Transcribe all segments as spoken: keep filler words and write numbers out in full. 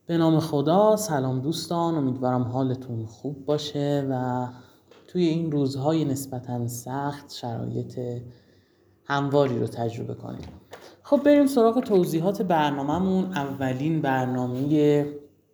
به نام خدا. سلام دوستان، امیدوارم حالتون خوب باشه و توی این روزهای نسبتاً سخت شرایط همواری رو تجربه کنید. خب بریم سراغ توضیحات برنامه‌مون. اولین برنامه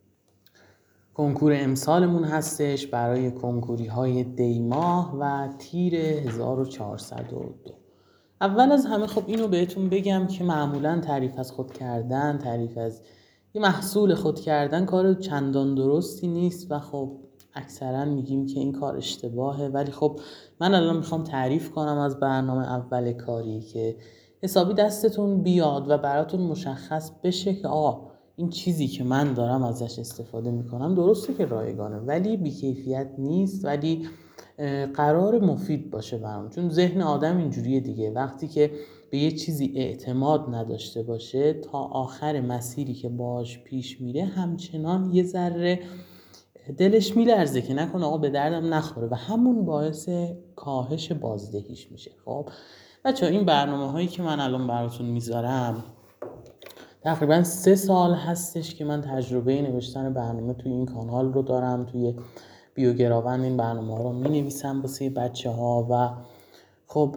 کنکور امسالمون هستش برای کنکوری های دی ماه و تیر هزار و چهارصد و دو. اول از همه خب اینو بهتون بگم که معمولاً تعریف از خود کردن، تعریف از یه محصول خود کردن کار چندان درستی نیست و خب اکثرا میگیم که این کار اشتباهه، ولی خب من الان میخوام تعریف کنم از برنامه اول کاری که حسابی دستتون بیاد و براتون مشخص بشه که آقا این چیزی که من دارم ازش استفاده میکنم درسته که رایگانه ولی بیکیفیت نیست، ولی قرار مفید باشه برام. چون ذهن آدم اینجوریه دیگه، وقتی که به یه چیزی اعتماد نداشته باشه تا آخر مسیری که باش پیش میره همچنان یه ذره دلش میلرزه که نکنه آقا به دردم نخوره و همون باعث کاهش بازدهیش میشه. خب بچه‌ها این برنامه هایی که من الان براتون میذارم تقریبا سه سال هستش که من تجربه نوشتن برنامه توی این کانال رو دارم. توی بیوگراون این برنامه ها رو می نویسم واسه بچه ها و خب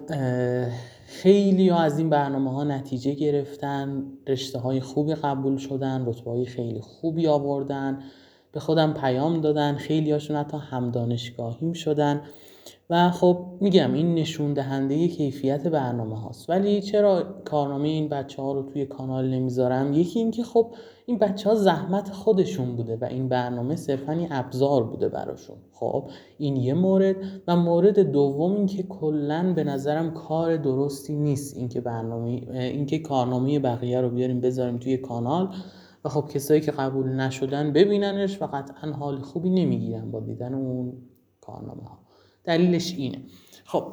خیلی ها از این برنامه ها نتیجه گرفتن، رشته های خوبی قبول شدن، رتبه های خیلی خوبی آوردن، به خودم پیام دادن، خیلی هاشون حتی هم دانشگاهیم شدن و خب میگم این نشون دهنده کیفیت برنامه هاست. ولی چرا کارنامه این بچه ها رو توی کانال نمیذارم؟ یکی این که خب این بچه ها زحمت خودشون بوده و این برنامه صرفاً یه ابزار بوده براشون. خب این یه مورد. و مورد دوم این که کلاً به نظرم کار درستی نیست این که برنامه این که کارنامه بقیه رو بیاریم بذاریم توی کانال و خب کسایی که قبول نشدن ببیننش و قطعاً حال خوبی نمیگیرن با دیدن اون کارنامه ها. دلیلش اینه. خب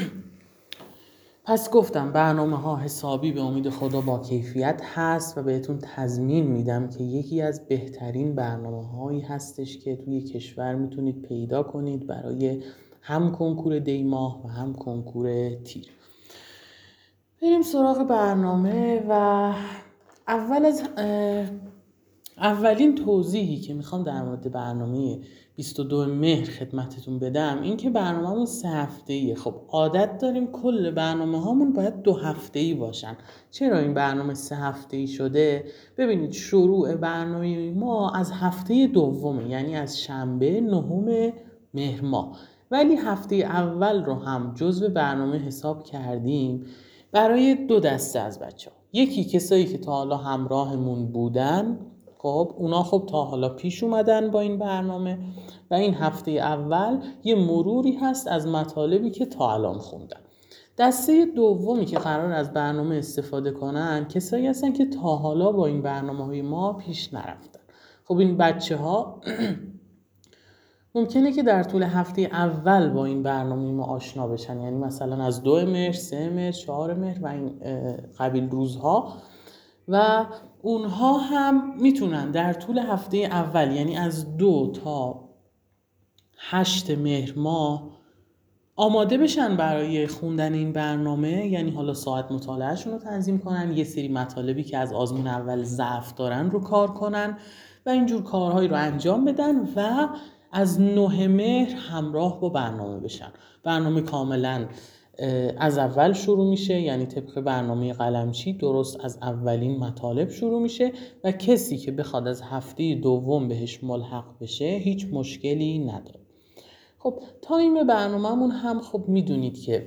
پس گفتم برنامه ها حسابی به امید خدا با کیفیت هست و بهتون تضمین میدم که یکی از بهترین برنامه هایی هستش که توی کشور میتونید پیدا کنید برای هم کنکور دی ماه و هم کنکور تیر. بریم سراغ برنامه و اول از اولین توضیحی که میخوام در مورد برنامه بیست و دو مهر خدمتتون بدم این که برنامه‌مون سه هفته‌ایه. خب عادت داریم کل برنامه هامون باید دو هفته‌ای باشن. چرا این برنامه سه هفته‌ای شده؟ ببینید شروع برنامه ما از هفته دومه، یعنی از شنبه نهم مهر ماه، ولی هفته اول رو هم جزو برنامه حساب کردیم برای دو دسته از بچه‌ها. یکی کسایی که تا حالا همراهمون بودن، خب اونا خب تا حالا پیش اومدن با این برنامه و این هفته اول یه مروری هست از مطالبی که تا الان خوندن. دسته دومی که قرار از برنامه استفاده کنن کسایی هستن که تا حالا با این برنامه‌های ما پیش نرفتن. خب این بچه ها ممکنه که در طول هفته اول با این برنامه ما آشنا بشن، یعنی مثلا از دو مهر، سه مهر، چهار مهر و این قبیل روزها، و اونها هم میتونن در طول هفته اول یعنی از دو تا هشت مهر ماه آماده بشن برای خوندن این برنامه. یعنی حالا ساعت مطالعهشون رو تنظیم کنن، یه سری مطالبی که از آزمون اول ضعف دارن رو کار کنن و اینجور کارهایی رو انجام بدن و از نه مهر همراه با برنامه بشن. برنامه کاملا از اول شروع میشه، یعنی طبق برنامه قلمچی درست از اولین مطالب شروع میشه و کسی که بخواد از هفته دوم بهش ملحق بشه هیچ مشکلی نداره. خب تایم برنامه‌مون هم خب میدونید که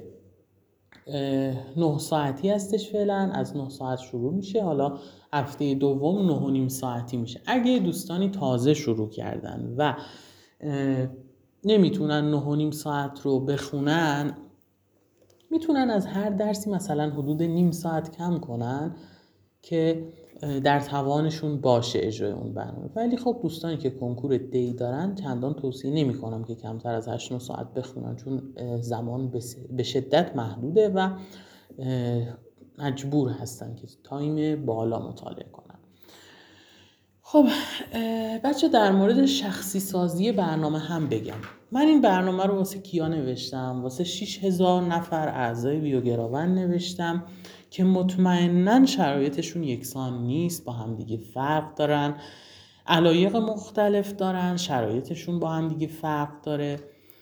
نه ساعتی هستش فعلا. از نه ساعت شروع میشه، حالا هفته دوم نه و نیم ساعتی میشه. اگه دوستانی تازه شروع کردن و نمیتونن نه و نیم ساعت رو بخونن، میتونن از هر درسی مثلا حدود نیم ساعت کم کنن که در توانشون باشه اجرای اون برنامه. ولی خب دوستانی که کنکور دی دارن چندان توصیه نمی کنم که کمتر از هشت نه ساعت بخونن، چون زمان به شدت محدوده و مجبور هستن که تایم بالا مطالعه کنن. خب بچه در مورد شخصی سازی برنامه هم بگم. من این برنامه رو واسه کیا نوشتم؟ واسه شش هزار نفر اعضای بیوگراون نوشتم که مطمئناً شرایطشون یکسان نیست، با هم دیگه فرق دارن. علایق مختلف دارن، شرایطشون با هم دیگه فرق داره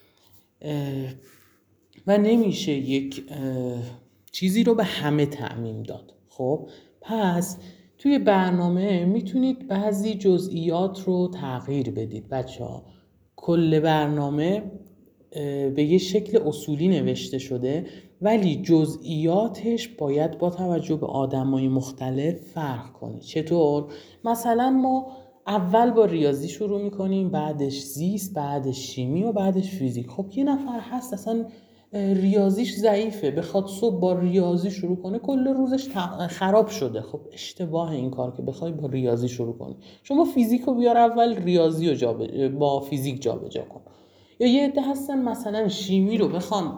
و نمیشه یک چیزی رو به همه تعمیم داد. خب پس توی برنامه میتونید بعضی جزئیات رو تغییر بدید. بچه‌ها کل برنامه به یه شکل اصولی نوشته شده ولی جزئیاتش باید با توجه به آدمای مختلف فرق کنه. چطور؟ مثلا ما اول با ریاضی شروع میکنیم، بعدش زیست، بعدش شیمی و بعدش فیزیک. خب یه نفر هست اصلا ریاضیش ضعیفه، بخواد صبح با ریاضی شروع کنه کل روزش خراب شده. خب اشتباه این کار که بخوای با ریاضی شروع کنی. شما فیزیک رو بیار اول، ریاضی رو جا با فیزیک جابجا کن. یا یه عده هستن مثلا شیمی رو بخوان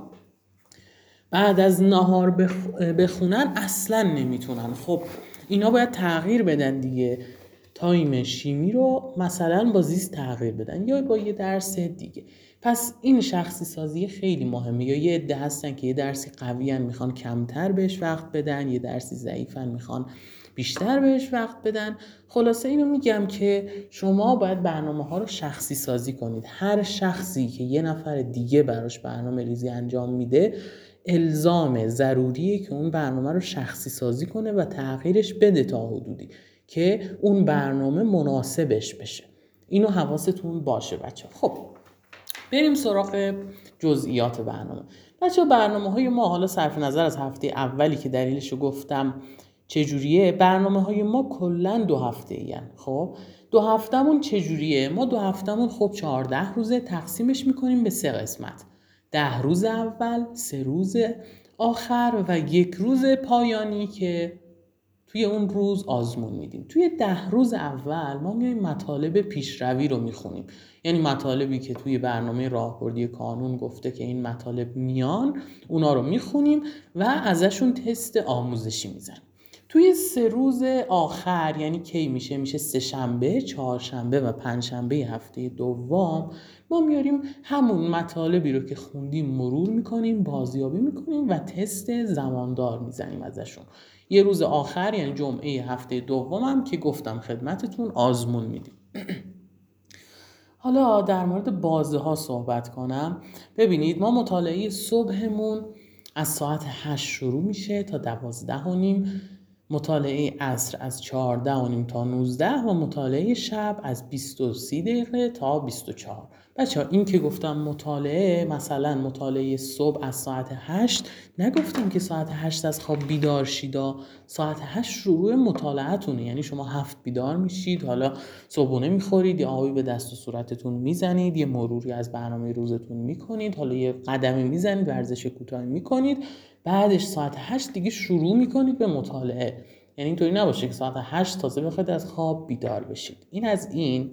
بعد از نهار بخ... بخونن اصلا نمیتونن. خب اینا باید تغییر بدن دیگه، تایم شیمی رو مثلا با زیست تغییر بدن یا با یه درس دیگه. پس این شخصی سازی خیلی مهمه. یا یه عده هستن که یه درسی قویان میخوان کمتر بهش وقت بدن، یه درسی ضعیفن میخوان بیشتر بهش وقت بدن. خلاصه اینو میگم که شما باید برنامه ها رو شخصی سازی کنید. هر شخصی که یه نفر دیگه براش برنامه ریزی انجام میده الزام ضروریه که اون برنامه رو شخصی سازی کنه و تغییرش بده تا حدودی که اون برنامه مناسبش بشه. اینو حواستون باشه بچه. خب بریم سراغ جزئیات برنامه. بچه برنامه های ما حالا صرف نظر از هفته اولی که دلیلشو گفتم چجوریه، برنامه های ما کلن دو هفته این. خب دو هفتمون چجوریه؟ ما دو هفتمون خب چهارده روزه، تقسیمش میکنیم به سه قسمت. ده روز اول، سه روز آخر و یک روز پایانی که توی اون روز آزمون میدیم. توی ده روز اول ما میایم مطالب پیشروی رو میخونیم، یعنی مطالبی که توی برنامه راهبردی کانون گفته که این مطالب میان، اونا رو میخونیم و ازشون تست آموزشی میزنیم. توی سه روز آخر یعنی کی میشه؟ میشه سه شنبه، چهار شنبه و پنج شنبه هفته دوم، ما میاریم همون مطالبی رو که خوندیم مرور میکنیم، بازیابی میکنیم و تست زماندار میزنیم ازشون. یه روز آخر یعنی جمعه هفته دوم هم که گفتم خدمتتون آزمون میدیم. حالا در مورد بازه ها صحبت کنم. ببینید ما مطالعه صبحمون از ساعت هشت شروع میشه تا دوازده و نیم، مطالعه عصر از چهارده و نیم تا نوزده و مطالعه شب از بیست و سه دقیقه تا بیست و چهار. بچه ها این که گفتم مطالعه، مثلا مطالعه صبح از ساعت هشت، نگفتم که ساعت هشت از خواب بیدار شیدا، ساعت هشت شروع مطالعتونه. یعنی شما هفت بیدار میشید، حالا صبحونه میخورید، یا آبی به دست و صورتتون میزنید، یه مروری از برنامه روزتون میکنید، حالا یه قدمی میزنید، ورزش کوتاهی میکنید، بعدش ساعت هشت دیگه شروع میکنید به مطالعه. یعنی اینطوری نباشه که ساعت هشت تازه بخواید از خواب بیدار بشید. این از این.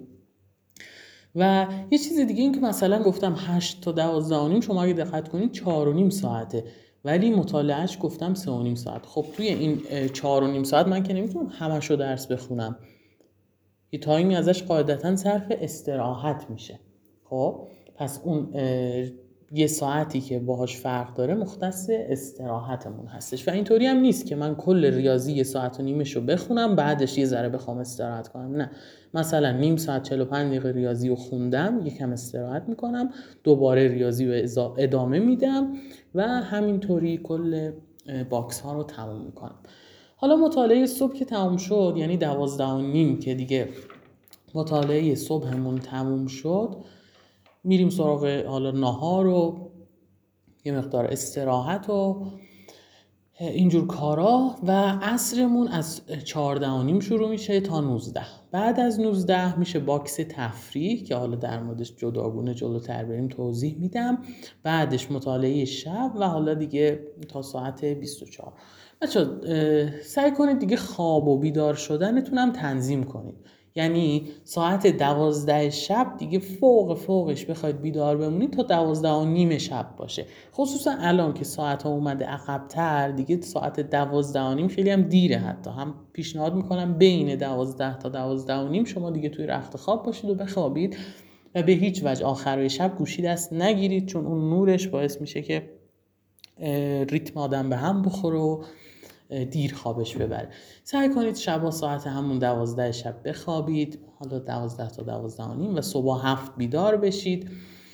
و یه چیز دیگه این که مثلا گفتم هشت تا دوازده و نیم، شما اگه دقت کنید چهار و نیم ساعته، ولی مطالعهش گفتم سه و نیم ساعت. خب توی این چهار و نیم ساعت من که نمیتونم همشو درس بخونم، یه تایمی ازش قاعدتا صرف استراحت میشه. خب پس اون یه ساعتی که باهاش فرق داره مختص استراحتمون هستش. و اینطوری هم نیست که من کل ریاضی یه ساعت و نیمشو بخونم بعدش یه ذره بخوام استراحت کنم. نه، مثلا نیم ساعت چهل و پنج دقیقه ریاضی رو خوندم، یکم استراحت میکنم، دوباره ریاضی رو ادامه میدم و همینطوری کل باکس ها رو تموم میکنم. حالا مطالعه صبح که تموم شد، یعنی دوازده و نیم که دیگه مطالعه صبحمون تموم شد، میریم سراغ حالا نهار و یه مقدار استراحت و اینجور کارا و عصرمون از چهارده و نیم شروع میشه تا نوزده. بعد از نوزده میشه باکس تفریح که حالا در موردش جداگونه جلوتر بریم توضیح میدم. بعدش مطالعه شب و حالا دیگه تا ساعت بیست و چهار. بچه سعی کنید دیگه خواب و بیدار شدنتون هم تنظیم کنید. یعنی ساعت دوازده شب دیگه فوق فوقش بخواید بیدار بمونید تا دوازده و نیم شب باشه. خصوصا الان که ساعت ها اومده عقب‌تر، دیگه ساعت دوازده و نیم خیلی هم دیره. حتی هم پیشنهاد میکنم بین دوازده تا دوازده و نیم شما دیگه توی رخت خواب باشید و بخوابید و به هیچ وجه آخرای شب گوشی دست نگیرید، چون اون نورش باعث میشه که ریتم آدم به هم بخوره و دیر خوابش ببره. سعی کنید شبا ساعت همون دوازده شب بخوابید، حالا دوازده تا دوازده و نیم، و صبح هفت بیدار بشید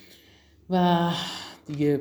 و دیگه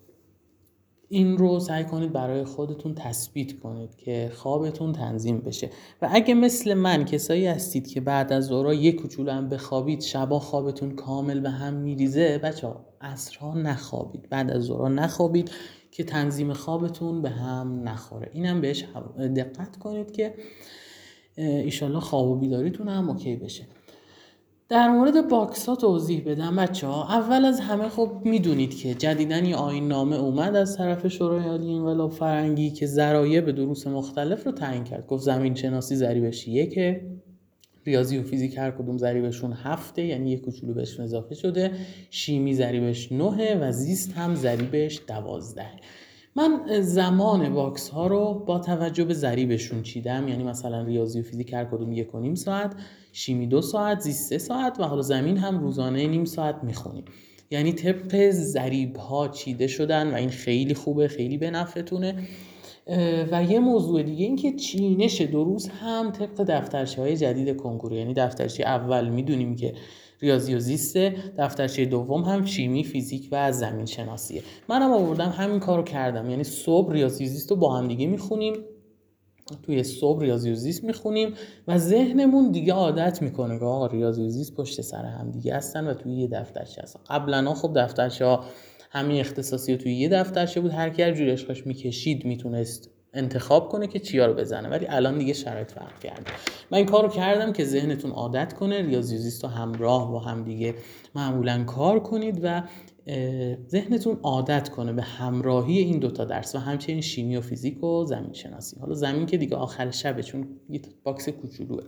این رو سعی کنید برای خودتون تثبیت کنید که خوابتون تنظیم بشه. و اگه مثل من کسایی هستید که بعد از ظهر یک کوچولو هم بخوابید شبا خوابتون کامل به هم میریزه، بچه‌ها عصرها نخوابید، بعد از ظهر نخوابید که تنظیم خوابتون به هم نخوره. اینم بهش دقت کنید که ایشالله خواب و بیداریتون هم اوکی بشه. در مورد باکس ها توضیح بدم بچه ها. اول از همه خب میدونید که جدیدن یه آیین نامه اومد از طرف شورای عالی انقلاب فرهنگی که ضرایب دروس مختلف رو تعیین کرد. گفت زمین شناسی ضریبش یکه، ریاضی و فیزیک هر کدوم ضریبشون هفته، یعنی یک کوچولو بهشون اضافه شده، شیمی ضریبش نهه و زیست هم ضریبش دوازده. من زمان باکس ها رو با توجه به ضریبشون چیدم، یعنی مثلا ریاضی و فیزیک هر کدوم یک و نیم ساعت، شیمی دو ساعت، زیست سه ساعت و حالا زمین هم روزانه نیم ساعت میخونیم. یعنی طبق ضریب ها چیده شدن و این خیلی خوبه، خیلی به نفعتونه. و یه موضوع دیگه این که چینش دروس هم طبق دفترچه های جدید کنکور، یعنی دفترچه اول میدونیم که ریاضی و زیسته، دفترچه دوم هم شیمی، فیزیک و زمین شناسیه. منم آوردم همین کارو کردم، یعنی صبح ریاضی و زیست رو با هم دیگه میخونیم، توی صبح ریاضی و زیست میخونیم و ذهنمون دیگه عادت میکنه که آقا ریاضی و زیست پشت سر هم دیگه هستن و توی یه دفترچه هستن. قبلا خب دفترچه ها همین اختصاصی توی یه دفترچه بود، هر کی هر جوری عشقش میکشید میتونست انتخاب کنه که چیا رو بزنه، ولی الان دیگه شرایط فرق کرده. من این کارو کردم که ذهنتون عادت کنه ریاضی و زیست رو همراه با هم دیگه معمولا کار کنید و ذهنتون عادت کنه به همراهی این دوتا درس و همچنین شیمی و فیزیک و زمین شناسی. حالا زمین که دیگه آخر شبه چون یه باکس کوچولوه.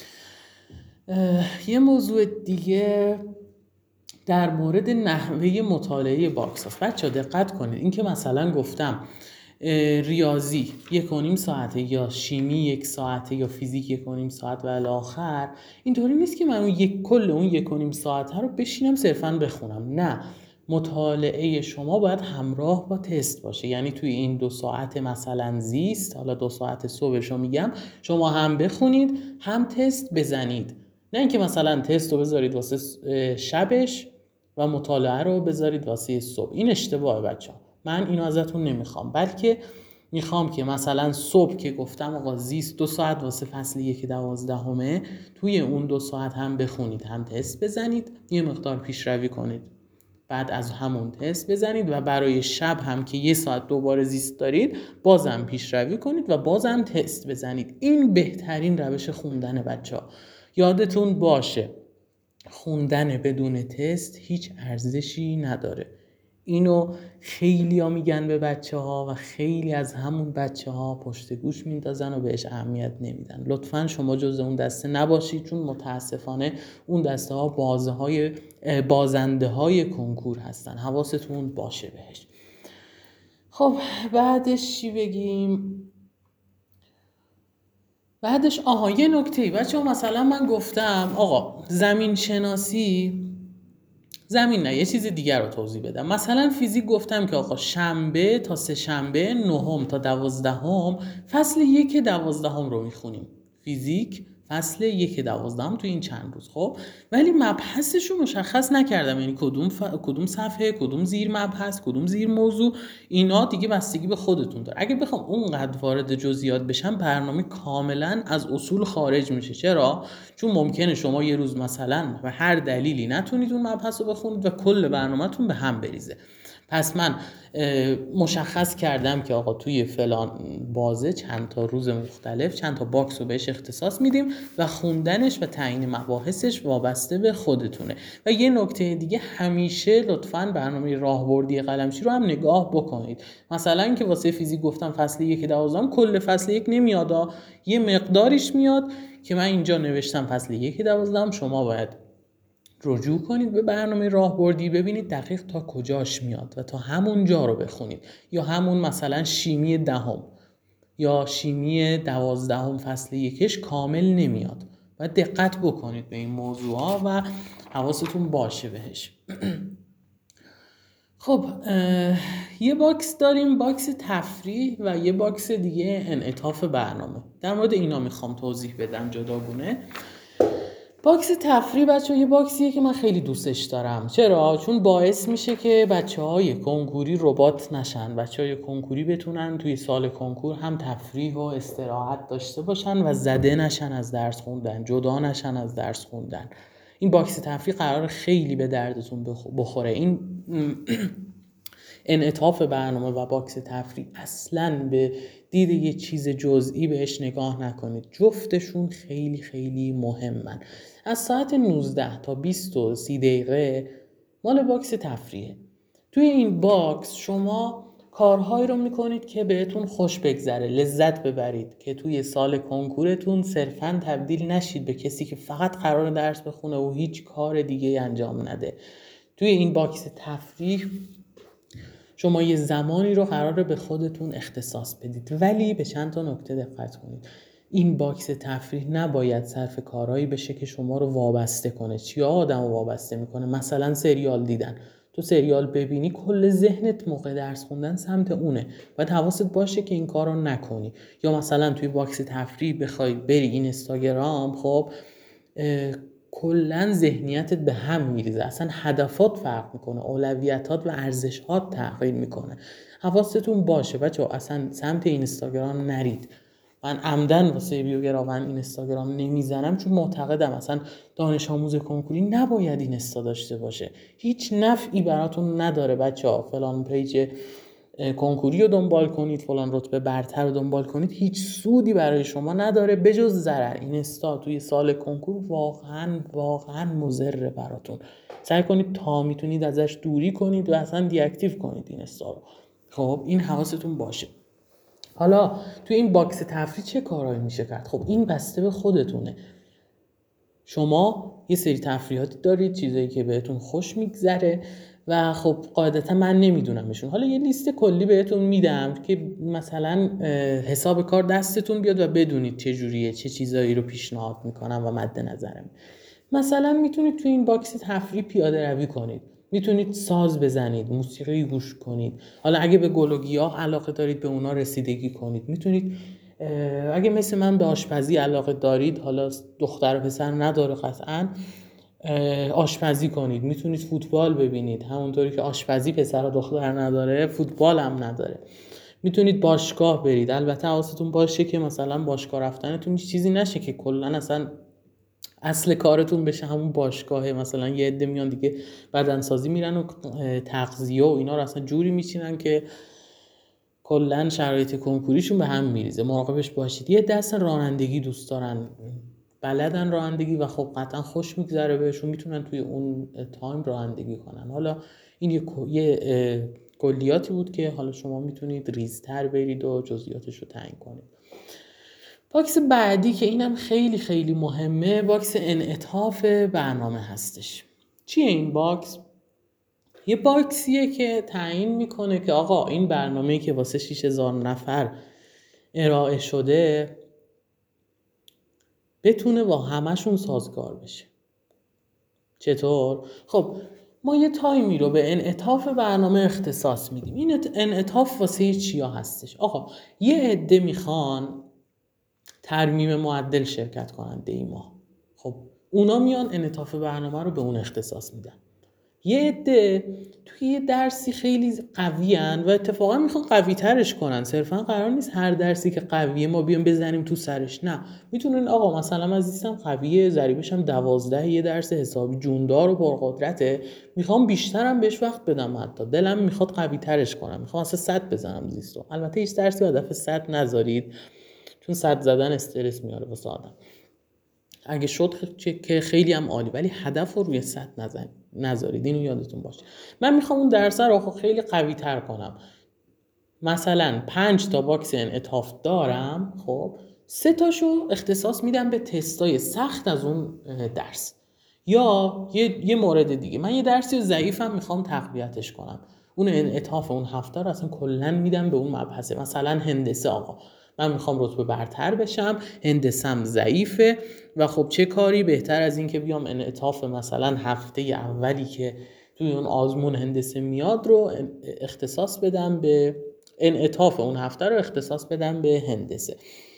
یه موضوع دیگه در مورد نحوه مطالعه باکس هست. بچه دقت کنید، این که مثلا گفتم ریاضی یک و نیم ساعته یا شیمی یک ساعته یا فیزیک یک و نیم ساعت و الاخر، اینطوری نیست که من اون یک کل اون یک و نیم ساعته رو بشینم صرفاً بخونم. نه، مطالعه شما باید همراه با تست باشه. یعنی توی این دو ساعت مثلا زیست، حالا دو ساعت صبحشو میگم، شما هم بخونید هم تست بزنید. نه اینکه مثلا تست رو بذارید واسه شبش و مطالعه رو بذارید واسه صبح. این اشتباهه بچه‌ها، من اینو ازتون نمیخوام، بلکه میخوام که مثلا صبح که گفتم آقا زیست دو ساعت واسه فصل یک دوازدهمه، توی اون دو ساعت هم بخونید هم تست بزنید، یه مقدار پیشروی کنید، بعد از همون تست بزنید و برای شب هم که یه ساعت دوباره زیست دارید بازم پیشروی کنید و بازم تست بزنید. این بهترین روش خوندن بچه‌ها. یادتون باشه خوندن بدون تست هیچ ارزشی نداره. اینو خیلی ها میگن به بچه ها و خیلی از همون بچه ها پشت گوش میندازن و بهش اهمیت نمیدن. لطفاً شما جز اون دسته نباشید، چون متاسفانه اون دسته ها بازه های بازنده های کنکور هستن، حواستون باشه بهش. خب بعدش چی بگیم؟ بعدش آها یه نکته بچه ها، مثلا من گفتم آقا زمین شناسی، زمین نه یه چیز دیگر رو توضیح بدم. مثلا فیزیک گفتم که آقا شنبه تا سه شنبه نهم تا دوازدهم فصل یک دوازدهم رو میخونیم، فیزیک فصل یک دوازدهم تو این چند روز. خب ولی مبحثش رو مشخص نکردم، یعنی کدوم ف... کدوم صفحه، کدوم زیر مبحث، کدوم زیر موضوع، اینا دیگه بستگی به خودتون داره. اگه بخوام اونقدر وارد جزئیات بشم برنامه کاملا از اصول خارج میشه. چرا؟ چون ممکنه شما یه روز مثلا به هر دلیلی نتونید اون مبحث رو بخونید و کل برنامه‌تون به هم بریزه. پس من مشخص کردم که آقا توی فلان بازه چند تا روز مختلف چند تا باکس رو بهش اختصاص میدیم و خوندنش و تعیین مباحثش وابسته به خودتونه. و یه نکته دیگه، همیشه لطفاً برنامه راهبردی قلمچی رو هم نگاه بکنید. مثلا که واسه فیزیک گفتم فصل یک دوازدهم، کل فصل یک نمیاد، یه مقداریش میاد که من اینجا نوشتم فصل یک دوازدهم. شما باید رجوع کنید به برنامه راهبردی، ببینید دقیق تا کجاش میاد و تا همون جا رو بخونید. یا همون مثلا شیمی دهم یا شیمی دوازدهم فصل یکش کامل نمیاد و دقت بکنید به این موضوعا و حواستون باشه بهش. خب یه باکس داریم، باکس تفریح و یه باکس دیگه انعطاف برنامه. در مورد اینا میخوام توضیح بدم جداگونه. باکس تفریح بچه یه باکسیه که من خیلی دوستش دارم. چرا؟ چون باعث میشه که بچه های کنکوری ربات نشن، بچه های کنکوری بتونن توی سال کنکور هم تفریح و استراحت داشته باشن و زده نشن از درس خوندن، جدا نشن از درس خوندن. این باکس تفریح قرار خیلی به دردتون بخوره. این انعطاف برنامه و باکس تفریح اصلاً به دید یه چیز جزئی بهش نگاه نکنید، جفتشون خیلی خیلی مهمن. از ساعت نوزده تا بیست و سی دقیقه مال باکس تفریحه. توی این باکس شما کارهایی رو میکنید که بهتون خوش بگذره، لذت ببرید، که توی سال کنکورتون صرفاً تبدیل نشید به کسی که فقط قرار درس بخونه و هیچ کار دیگه انجام نده. توی این باکس تفریح شما یه زمانی رو قراره به خودتون اختصاص بدید، ولی به چند تا نکته دقت کنید. این باکس تفریح نباید صرف کارهایی بشه که شما رو وابسته کنه. چیا آدم رو وابسته میکنه؟ مثلا سریال دیدن. تو سریال ببینی کل ذهنت موقع درس خوندن سمت اونه، باید حواست باشه که این کار رو نکنی. یا مثلا توی باکس تفریح بخوای بری اینستاگرام، خب کلن ذهنیتت به هم میریزه، اصلا هدفات فرق میکنه، اولویتات و ارزشات تغییر میکنه. حواستون باشه بچه‌ها، اصلا سمت اینستاگرام نرید. من عمدن واسه بیوگرافن اینستاگرام نمیزنم چون معتقدم اصلا دانش آموز کنکوری نباید اینستا داشته باشه. هیچ نفعی براتون نداره بچه‌ها. فلان پیج کنکوری رو دنبال کنید، فلان رتبه برتر رو دنبال کنید، هیچ سودی برای شما نداره بجز ضرر. اینستا توی سال کنکور واقعا واقعا مضره براتون. سعی کنید تا میتونید ازش دوری کنید و اصلا دی اکتیو کنید اینستا رو. خب این حواستون باشه. حالا توی این باکس تفریح چه کارهایی میشه کرد؟ خب این بسته به خودتونه. شما یه سری تفریحاتی دارید، چیزایی که بهتون خوش میگذره و خب قاعدتا من نمیدونمشون. حالا یه لیست کلی بهتون میدم که مثلا حساب کار دستتون بیاد و بدونید چه جوریه، چه چیزایی رو پیشنهاد میکنم و مد نظرم. مثلا میتونید توی این باکس تفریح پیاده روی کنید، میتونید ساز بزنید، موسیقی گوش کنید. حالا اگه به گل و گیاه علاقه دارید به اونا رسیدگی کنید. میتونید اگه مثل من به آشپزی علاقه دارید، حالا دختر و پسر نداره قطعاً، آشپزی کنید. میتونید فوتبال ببینید، همونطوری که آشپزی پسر و دختر نداره فوتبال هم نداره. میتونید باشگاه برید. البته حواستون باشه که مثلا باشگاه رفتنتون هیچ چیزی نشه که کلا اصلا اصل کارتون بشه همون باشگاهه. مثلا یه عده میان دیگه بدنسازی میرن و تغذیه و اینا رو اصلا جوری میچینن که کلن شرایط کنکوریشون به هم میریزه. مراقبش باشید. یه دست رانندگی دوست دارن، بلدن رانندگی و خب قطعا خوش میگذره بهشون، میتونن توی اون تایم رانندگی کنن. حالا این یه, یه کلیاتی بود که حالا شما میتونید ریزتر برید و جزئیاتش رو تعیین کنید. باکس بعدی که اینم خیلی خیلی مهمه، باکس انعطاف برنامه هستش. چیه این باکس؟ یه باکسیه که تعیین میکنه که آقا این برنامه‌ای که واسه شش هزار نفر ارائه شده بتونه با همشون سازگار بشه. چطور؟ خب ما یه تایمی رو به انعطاف برنامه اختصاص میدیم. این انعطاف واسه چیا هستش؟ آقا یه عده میخوان ترمیم معدل شرکت کنند این ماه، خب اونا میان انعطاف برنامه رو به اون اختصاص میدن. یه عده توی یه درسی خیلی قوی هن و اتفاقا میخوان قوی ترش کنن. صرفا قرار نیست هر درسی که قویه ما بیان بزنیم تو سرش، نه. میتونن آقا مثلا عزیزم قویه، ضریبش هم دوازده، یه درس حسابی جوندار و پرقدرته، میخوام بیشترم بهش وقت بدم، حتی دلم میخواد قوی ترش کنم، میخوام اصلا صد بزنم زیستو. البته هیچ درسی هدف صد نذارید چون صد زدن استرس میاره واسه آدم. اگه شد که خیلی هم عالی، ولی هدف رو روی صد نزن نذارید، اینو یادتون باشه. من میخوام اون درس رو خیلی قوی تر کنم، مثلا پنج تا باکس انعطاف دارم، خب سه تاشو اختصاص میدم به تستای سخت از اون درس. یا یه, یه مورد دیگه، من یه درسی ضعیفم میخوام تقویتش کنم، اون انعطاف اون هفته رو اصلا کلا میدم به اون مبحثه. مثلا هندسه، آقا من میخوام رتبه برتر بشم، هندسم ضعیفه و خب چه کاری بهتر از این که بیام انعطاف مثلا هفته اولی که توی اون آزمون هندسه میاد رو اختصاص بدم به انعطاف اون هفته رو اختصاص بدم به هندسه.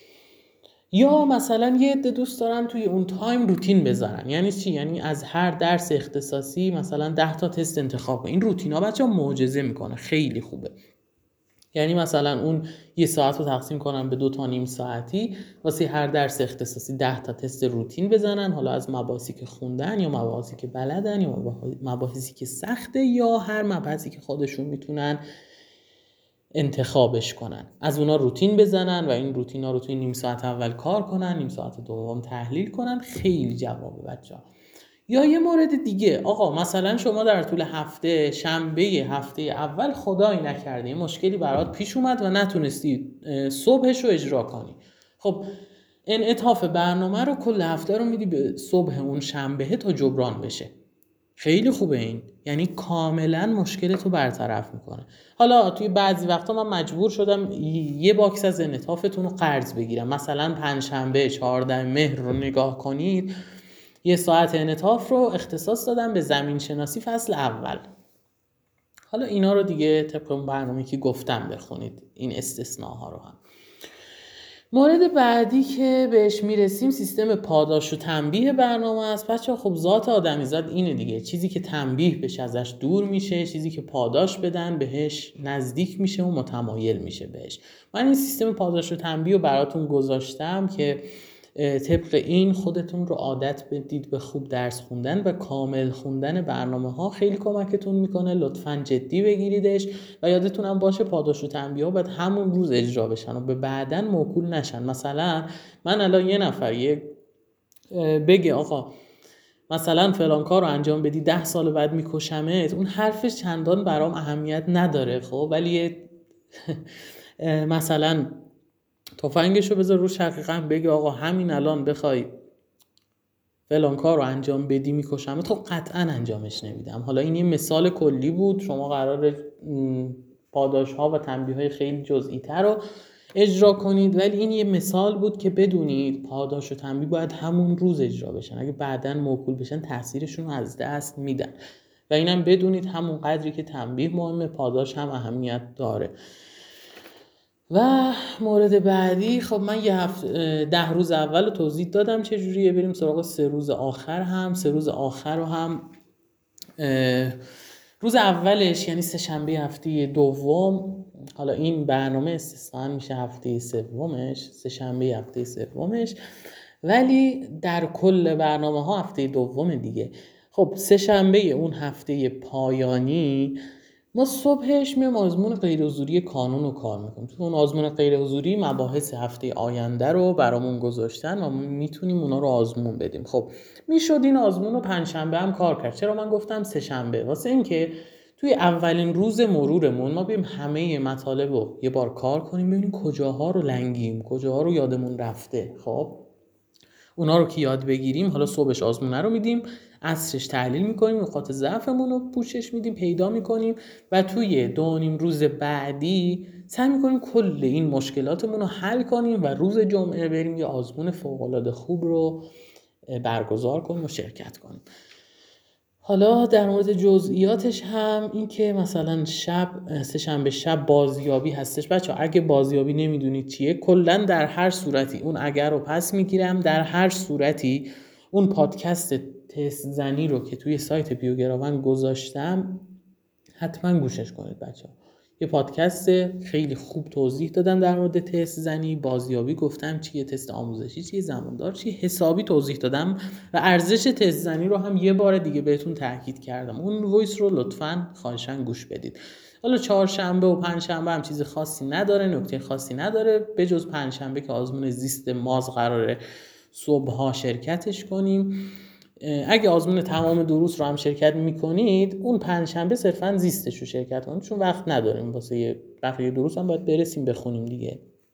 یا مثلا یه عده دوست دارن توی اون تایم روتین بذارن. یعنی چی؟ یعنی از هر درس اختصاصی مثلا ده تا تست انتخاب کنن. این روتینا بچه‌ها معجزه میکنه، خیلی خوبه. یعنی مثلا اون یه ساعت رو تقسیم کنن به دو تا نیم ساعتی، واسه هر درس اختصاصی ده تا تست روتین بزنن، حالا از مباحثی که خوندن یا مباحثی که بلدن یا مباحثی که سخته یا هر مبحثی که خودشون میتونن انتخابش کنن، از اونا روتین بزنن و این روتینا رو توی نیم ساعت اول کار کنن، نیم ساعت دوم تحلیل کنن. خیلی جوابه بچه‌ها. یا یه مورد دیگه، آقا مثلا شما در طول هفته شنبه هفته اول خدایی نکرده یه مشکلی برات پیش اومد و نتونستی صبحش رو اجرا کنی. خب انعطاف برنامه رو کل هفته رو میدی به صبح اون شنبه تا جبران بشه. خیلی خوبه این، یعنی کاملا مشکلتو برطرف میکنه. حالا توی بعضی وقتا من مجبور شدم یه باکس از انعطافتون رو قرض بگیرم. مثلا پنجشنبه چهاردهم مهر رو نگاه کنید، یه ساعت انعطاف رو اختصاص دادم به زمین شناسی فصل اول. حالا اینا رو دیگه طبق اون برنامه‌ای که گفتم بخونید، این استثناها رو هم. مورد بعدی که بهش میرسیم سیستم پاداش و تنبیه برنامه است. بچه خب ذات آدمیزاد اینه دیگه، چیزی که تنبیه بشه ازش دور میشه، چیزی که پاداش بدن بهش نزدیک میشه و متمایل میشه بهش. من این سیستم پاداش و تنبیه رو براتون گذاشتم که طبق این خودتون رو عادت بدید به خوب درس خوندن و کامل خوندن برنامه ها. خیلی کمکتون میکنه، لطفاً جدی بگیریدش و یادتون هم باشه پاداش و تنبیه ها باید همون روز اجرا بشن و به بعدن موکول نشن. مثلا من الان یه نفر یه بگه آقا مثلا فلان کار رو انجام بدی ده سال بعد میکشمت، اون حرفش چندان برام اهمیت نداره خب، ولی مثلا تفنگشو بذار رو شقیقم بگه آقا همین الان بخوای فلان کار رو انجام بدی میکشمت، خب قطعا انجامش نمیدم. حالا این یه مثال کلی بود، شما قراره پاداش ها و تنبیه های خیلی جزئی تر رو اجرا کنید، ولی این یه مثال بود که بدونید پاداش و تنبیه باید همون روز اجرا بشن. اگه بعداً موکول بشن تاثیرشون رو از دست میدن و اینم بدونید همون قدری که تنبیه مهمه پاداش هم اهمیت داره. و مورد بعدی، خب من یه هفته ده روز اول رو توضیح دادم چجوریه، بریم سراغ سه روز آخر هم. سه روز آخر رو هم روز اولش یعنی سه شنبه هفته دوم، حالا این برنامه استثناً میشه هفته سومش، سه شنبه هفته سومش، ولی در کل برنامه ها هفته دوم دیگه. خب سه شنبه اون هفته پایانی ما صبحش میام آزمون غیر حضوری کانون رو کار میکنیم. تو اون آزمون غیر حضوری مباحث هفته آینده رو برامون گذاشتن و میتونیم اونا رو آزمون بدیم. خب میشد این آزمون رو پنجشنبه هم کار کرد. چرا من گفتم سه شنبه؟ واسه این که توی اولین روز مرورمون ما بیم همه مطالب رو یه بار کار کنیم، ببینیم کجاها رو لنگیم، کجاها رو یادمون رفته. خب اونا رو که یاد بگیریم، حالا صبحش آزمونه رو میدیم، عصرش تحلیل میکنیم، نقاط ضعفمون رو پوشش میدیم، پیدا میکنیم و توی دو نیم روز بعدی سعی میکنیم کل این مشکلاتمون رو حل کنیم و روز جمعه بریم یه آزمون فوق‌العاده خوب رو برگزار کنیم و شرکت کنیم. حالا در مورد جزئیاتش هم این که مثلا شب سه شنبه شب بازیابی هستش. بچه اگه بازیابی نمیدونید چیه، کلن در هر صورتی اون اگر رو پس میگیرم، در هر صورتی اون پادکست تست زنی رو که توی سایت بیوگراون گذاشتم حتما گوشش کنید بچه ها. یه پادکست خیلی خوب توضیح دادم در مورد تست زنی، بازیابی گفتم چیه، تست آموزشی چیه، زماندار چیه، حسابی توضیح دادم و ارزش تست زنی رو هم یه بار دیگه بهتون تاکید کردم. اون وایس رو لطفاً خواهشاً گوش بدید. حالا چهارشنبه و پنجشنبه هم چیز خاصی نداره، نکته خاصی نداره به جز پنجشنبه که آزمون زیست ماز قراره صبح‌ها شرکتش کنیم. اگه آزمون تمام دروس رو هم شرکت میکنید، اون پنجشنبه صرفاً زیستش رو شرکت کنید چون وقت نداریم واسه بقیه دروس هم باید برسیم بخونیم دیگه.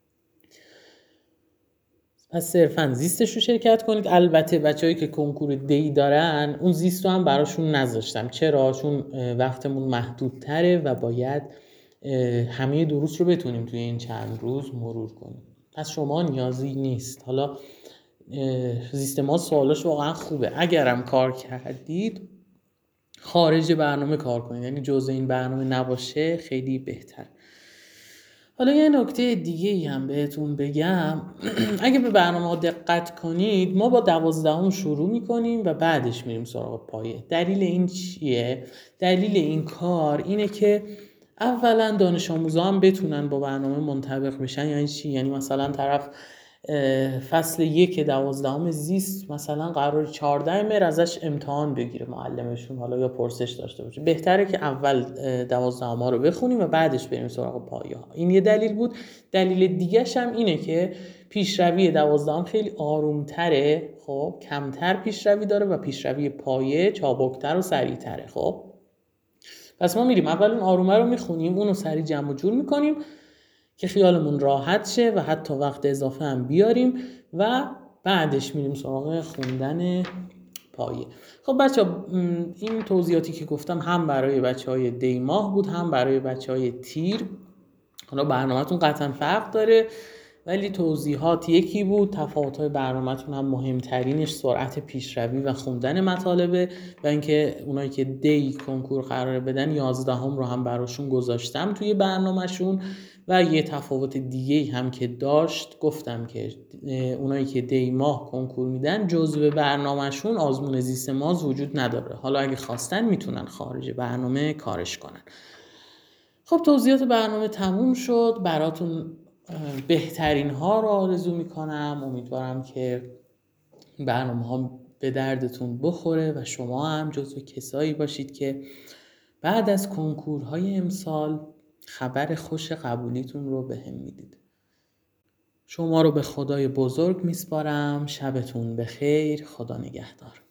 پس صرفاً زیستش رو شرکت کنید. البته بچه‌هایی که کنکور دی دارن اون زیست رو هم براشون نذاشتم. چرا؟ چون وقتمون محدودتره و باید همه دروس رو بتونیم توی این چند روز مرور کنیم. پس شما نیازی نیست. حالا زیست ما سوالاش واقعا خوبه، اگرم کار کردید خارج برنامه کار کنید، یعنی جزء این برنامه نباشه خیلی بهتر. حالا یه نکته دیگه ای هم بهتون بگم اگه به برنامه ها دقت کنید ما با دوازدهم شروع میکنیم و بعدش میریم سراغ پایه. دلیل این چیه؟ دلیل این کار اینه که اولا دانش آموزا هم بتونن با برنامه منطبق بشن. یعنی چی؟ یعنی مثلا طرف فصل یک دوازدهم زیست مثلا قرار چهارده مهر ازش امتحان بگیره معلمشون، حالا یا پرسش داشته باشه، بهتره که اول دوازدهم ها رو بخونیم و بعدش بریم سراغ پایه ها. این یه دلیل بود. دلیل دیگه‌ش هم اینه که پیشروی دوازدهم خیلی آرومتره، خب کمتر پیشروی داره و پیشروی پایه چابکتر و سریعتره. خب پس ما میریم اول اون آرومه رو میخونیم، اون رو سریع جمع و جور میکنیم که خیالمون راحت شه و حتی وقت اضافه هم بیاریم و بعدش میریم سراغ خوندن پایه. خب بچه این توضیحاتی که گفتم هم برای بچه های دی ماه بود هم برای بچه های تیر. حالا برنامه‌تون قطعا فرق داره ولی توضیحات یکی بود. تفاوت‌های برنامه‌تون هم مهمترینش سرعت پیشروی و خوندن مطالبه و اینکه اونایی که دی کنکور قراره بدن یازدهم رو هم براشون گذاشتم توی برنامه‌شون. و یه تفاوت دیگه هم که داشت گفتم که اونایی که دی ماه کنکور میدن جزء برنامه‌شون آزمون زیست ماز وجود نداره. حالا اگه خواستن میتونن خارج برنامه کارش کنن. خب توضیحات برنامه تموم شد. براتون بهترین ها رو آرزو میکنم. امیدوارم که برنامه ها به دردتون بخوره و شما هم جزو کسایی باشید که بعد از کنکورهای امسال خبر خوش قبولیتون رو به هم میدید. شما رو به خدای بزرگ میسپارم. شبتون بخیر. خدا نگهدار.